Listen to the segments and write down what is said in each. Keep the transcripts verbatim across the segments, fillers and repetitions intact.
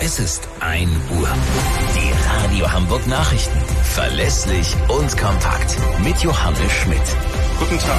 Es ist ein Uhr. Die Radio Hamburg Nachrichten. Verlässlich und kompakt. Mit Johannes Schmidt. Guten Tag.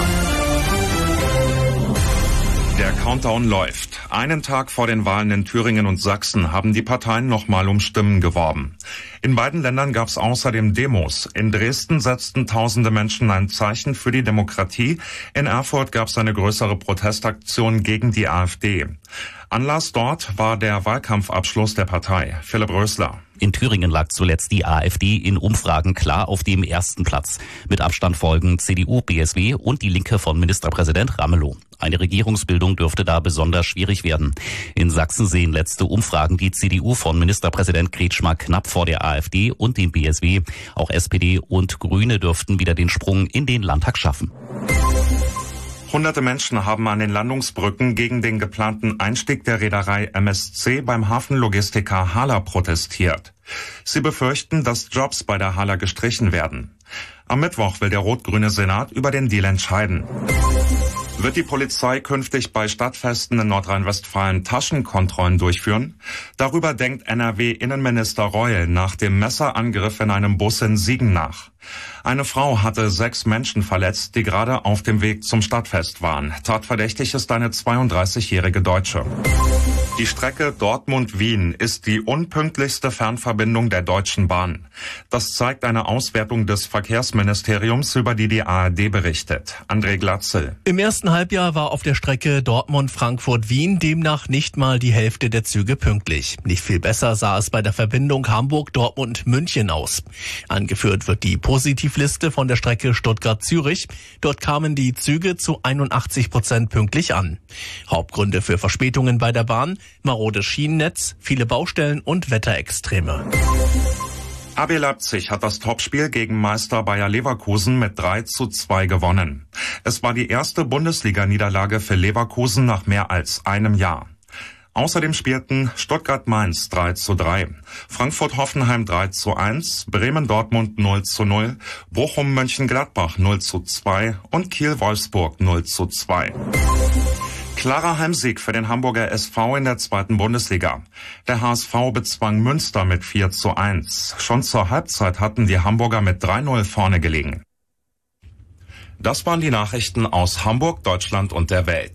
Der Countdown läuft. Einen Tag vor den Wahlen in Thüringen und Sachsen haben die Parteien nochmal um Stimmen geworben. In beiden Ländern gab es außerdem Demos. In Dresden setzten tausende Menschen ein Zeichen für die Demokratie. In Erfurt gab es eine größere Protestaktion gegen die AfD. Anlass dort war der Wahlkampfabschluss der Partei. Philipp Rösler. In Thüringen lag zuletzt die AfD in Umfragen klar auf dem ersten Platz. Mit Abstand folgen C D U, B S W und die Linke von Ministerpräsident Ramelow. Eine Regierungsbildung dürfte da besonders schwierig werden. In Sachsen sehen letzte Umfragen die C D U von Ministerpräsident Kretschmer knapp vor der AfD und dem B S W. Auch S P D und Grüne dürften wieder den Sprung in den Landtag schaffen. Hunderte Menschen haben an den Landungsbrücken gegen den geplanten Einstieg der Reederei M S C beim Hafenlogistiker Hala protestiert. Sie befürchten, dass Jobs bei der Hala gestrichen werden. Am Mittwoch will der rot-grüne Senat über den Deal entscheiden. Wird die Polizei künftig bei Stadtfesten in Nordrhein-Westfalen Taschenkontrollen durchführen? Darüber denkt N R W-Innenminister Reul nach dem Messerangriff in einem Bus in Siegen nach. Eine Frau hatte sechs Menschen verletzt, die gerade auf dem Weg zum Stadtfest waren. Tatverdächtig ist eine zweiunddreißigjährige Deutsche. Die Strecke Dortmund-Wien ist die unpünktlichste Fernverbindung der Deutschen Bahn. Das zeigt eine Auswertung des Verkehrsministeriums, über die die A R D berichtet. André Glatzel. Im ersten Halbjahr war auf der Strecke Dortmund-Frankfurt-Wien demnach nicht mal die Hälfte der Züge pünktlich. Nicht viel besser sah es bei der Verbindung Hamburg-Dortmund-München aus. Angeführt wird die Positivliste von der Strecke Stuttgart-Zürich. Dort kamen die Züge zu einundachtzig Prozent pünktlich an. Hauptgründe für Verspätungen bei der Bahn: marodes Schienennetz, viele Baustellen und Wetterextreme. R B Leipzig hat das Topspiel gegen Meister Bayer Leverkusen mit drei zu zwei gewonnen. Es war die erste Bundesliga-Niederlage für Leverkusen nach mehr als einem Jahr. Außerdem spielten Stuttgart-Mainz drei zu drei, Frankfurt-Hoffenheim drei zu eins, Bremen-Dortmund null zu null, Bochum-Mönchengladbach null zu zwei und Kiel-Wolfsburg null zu zwei. Klarer Heimsieg für den Hamburger S V in der zweiten Bundesliga. Der H S V bezwang Münster mit vier zu eins. Schon zur Halbzeit hatten die Hamburger mit drei null vorne gelegen. Das waren die Nachrichten aus Hamburg, Deutschland und der Welt.